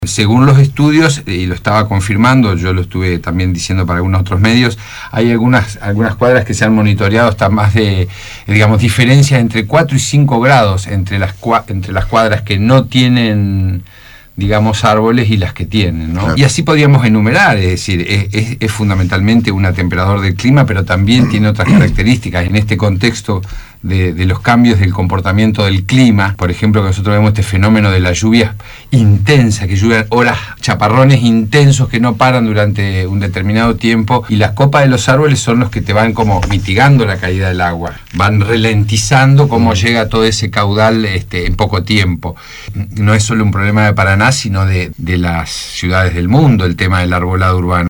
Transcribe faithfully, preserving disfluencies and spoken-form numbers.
Según los estudios, y lo estaba confirmando, yo lo estuve también diciendo para algunos otros medios, hay algunas, algunas cuadras que se han monitoreado hasta más de, digamos, diferencias entre cuatro y cinco grados entre las, entre las cuadras que no tienen, digamos, árboles y las que tienen, ¿no? Claro. Y así podríamos enumerar, es decir, es, es, es fundamentalmente un atemperador del clima, pero también tiene otras características. En este contexto de, de los cambios del comportamiento del clima, por ejemplo, que nosotros vemos este fenómeno de las lluvias intensas, que llueven horas, chaparrones intensos que no paran durante un determinado tiempo, y las copas de los árboles son los que te van como mitigando la caída del agua, van ralentizando cómo llega todo ese caudal este, en poco tiempo. No es solo un problema de Paraná, sino de, de las ciudades del mundo, el tema del arbolado urbano.